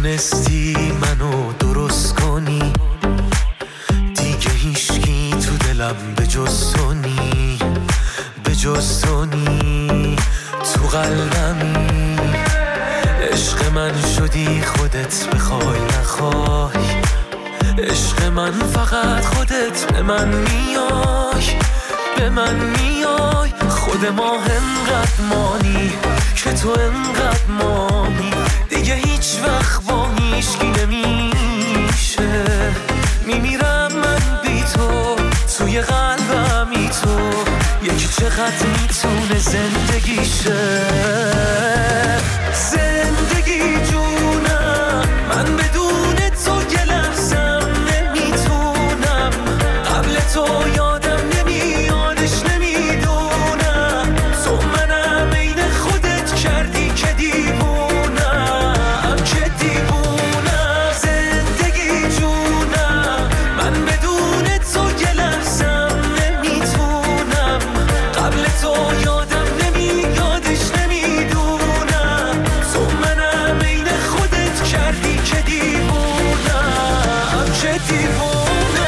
تونستی منو درست کنی، دیگه هیچکی تو دلم به جز تو نی، به جز تو نی. تو قلبمی عشق من شدی، خودت بخوای نخوای. عشق من فقط خودت به من میای، به من میای. خود ما انقدر مانی که تو انقدر مانی، دیگه هیچ وقت با هیچکی نمیشه. میمیرم من بی تو، توی قلبمی تو. یکی چقدر میتونه زندگیشه. زندگی جونم، من بدون تو یه لحظم نمیتونم. قبل تو یادم نمیادش نمیدونم. تو منم عین خودت کردی که دیوونم، که دیوونم. زندگی جونم، من بدون تو یه لحظم نمیتونم. قبل تو یادم نمیادش نمیدونم. تو منم عین خودت کردی که دیوونم، که دیوونم.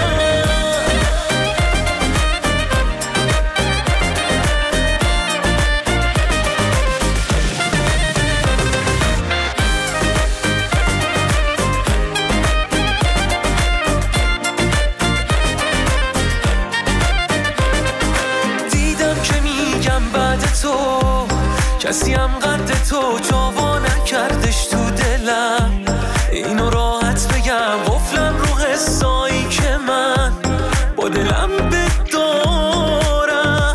دیدم که میگم بعد تو کسی هم قد تو جاوا نکردش تو دلم. اینو راحت بگم قفلم رو حسایی که من با دلم بدارم،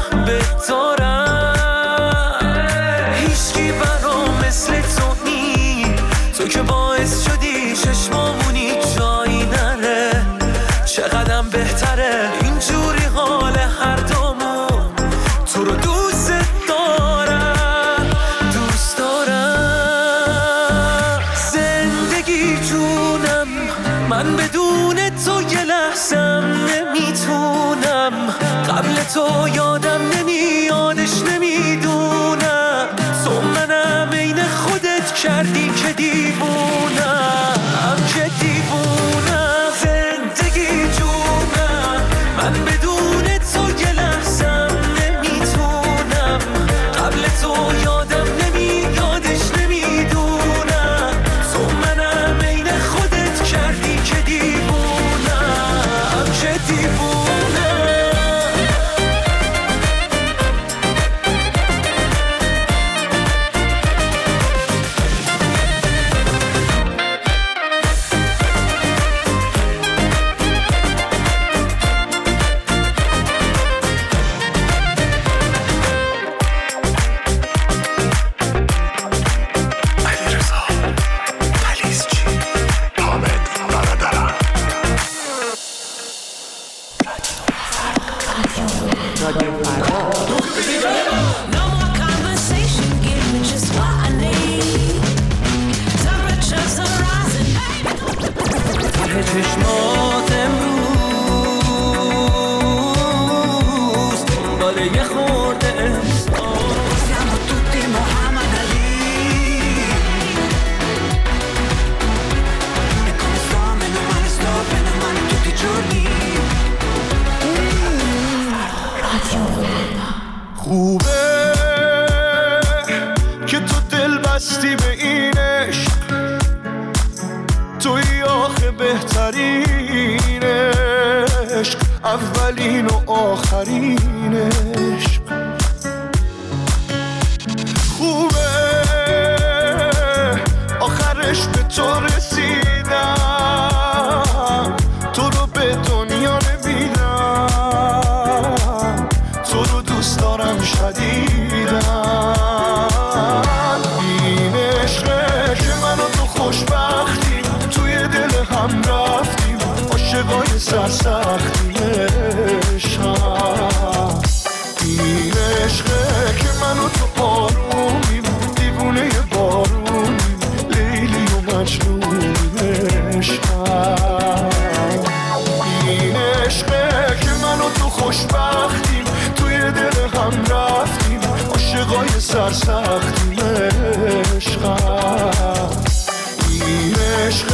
بدارم. هیچکی برام مثل تو نی، تو که باعث شدی چشمامونی جایی نره. چقدرم بهتره اینجوری حال هر دومون. تو رو دوست دارم، دوست دارم. زندگی جونم، من بدون تو یه لحظم نمیتونم. قبل تو یادم نمیادش نمیدونم. تو منم عین خودت کردی که دیوونم، که دیوونم. زندگی جونم، من بدون تو یه لحظم نمیتونم. قبل تو یادم نمیادش نمیدونم. تو منم عین خودت کردی که دیوونم، که دیوونم. چشمات امروز دنبال یه خورده احساس. Siamo tutti Muhammad Ali. E come sto, bene male tutti i giorni. خوبه که تو دل بستی به این عشق، توی آخه بهترین عشق، اولین و آخرین عشق. خوبه آخرش به تو رسیدم، تو رو به دنیا نمیدم. تو رو دوست دارم شدیدم. این عشقه که من و تو خوشبختیم، توی دل هم رفتیم عاشقای سرسختیم. عشقم این عشقه که من و تو آرومیم، دیوونه بارونیم، لیلی و مجنونیم. عشقم این عشقه که من و تو خوشبختیم، توی دل هم رفتیم عاشقای سرسختیم. عشقم این عشق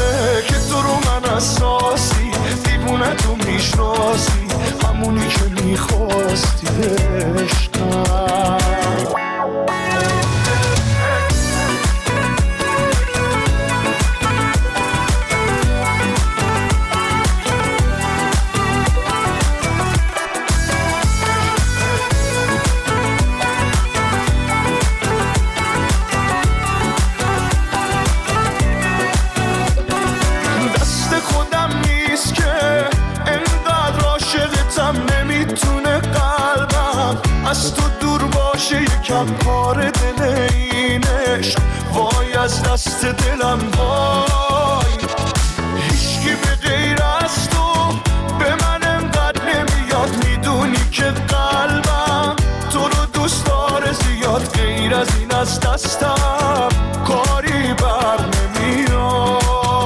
دلم پاره دل این عشق وای از دست دلم وای هیچکی به غیر از تو به من انقدر نمیاد میدونی که قلبم تو رو دوست داره زیاد غیر از این از دستم کاری بر نمیاد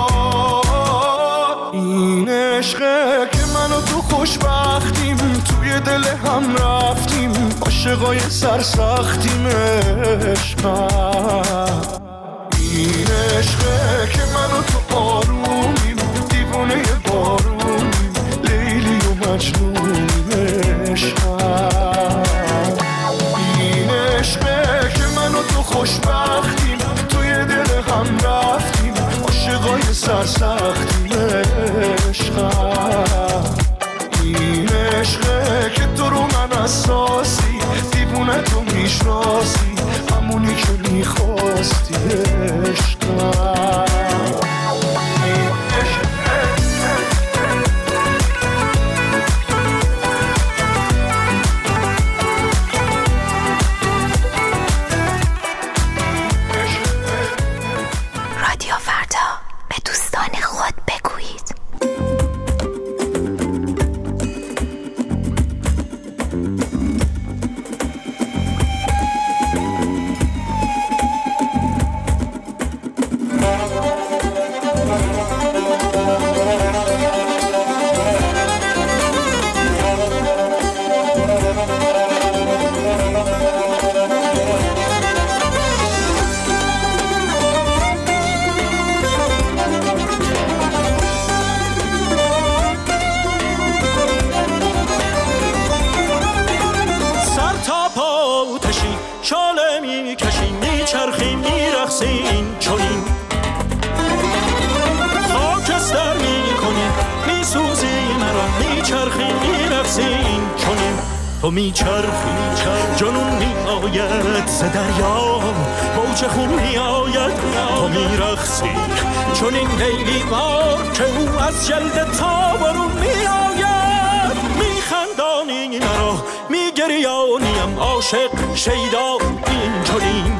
این عشقه که من و تو خوشبختیم توی دل هم رفتیم عاشقای سرسختیم عشقم این عشقه که من و تو آرومیم دیوونه بارونیم لیلی و مجنونیم عشقم این عشقه که من و تو خوشبختیم توی دل هم رفتیم عاشقای سرسختیم عشقم این عشقه که تو رو من اساسی دیوونه تو میشناسی همونی که میخواستی عشقم رادیو فردا به دوستان خود بگویید. تو میچرخی جنون میآید ز دریا موج خون میآید تو میرقصی چون این لیلی وار که او از جلد تابرون میآید میخندانی مرا میگریانیم عاشق شیدا این چنین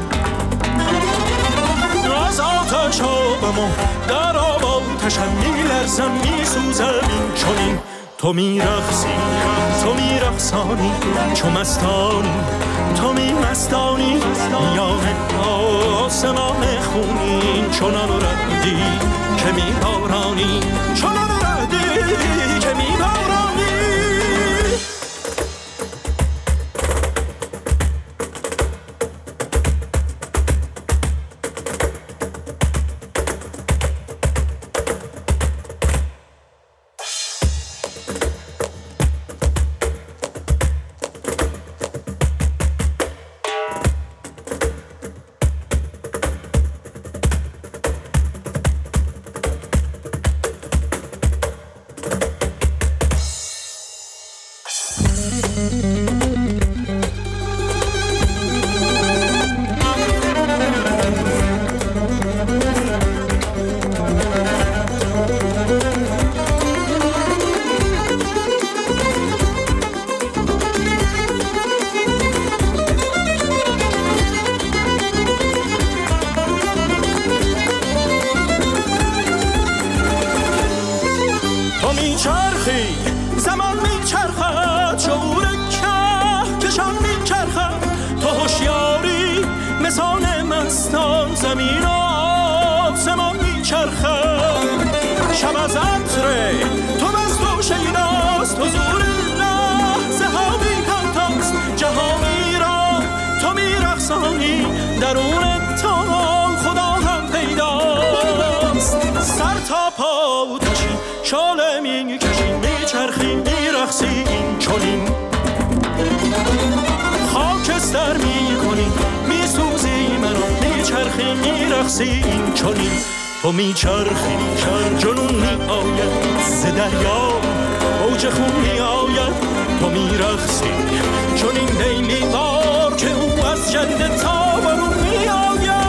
از آتش آبم در آب آتشم میلرزم میسوزم این چنین تو میرقصی تو میرقصانی چو مستانی تو میمستانی میان آسمان خونین چنان ردی که میبارانی چنان ردی که میبارانی زمین و آسمان میچرخد شب از عطر تو بست و شیداست حضور لحظه ها بی همتاست جهانی را تو میرقصانی درون تو خدا هم پیداست سر تا پا آتشی شعله میکشی میچرخی میرقصی این چنین خاکستر میکنی میسوزی منو میچرخی میرقصی این چنین تو میچرخی جنون میآید ز دریا موج خون میآید تو میرقصی چون این لیلی وار که او از جلد تابرون میآید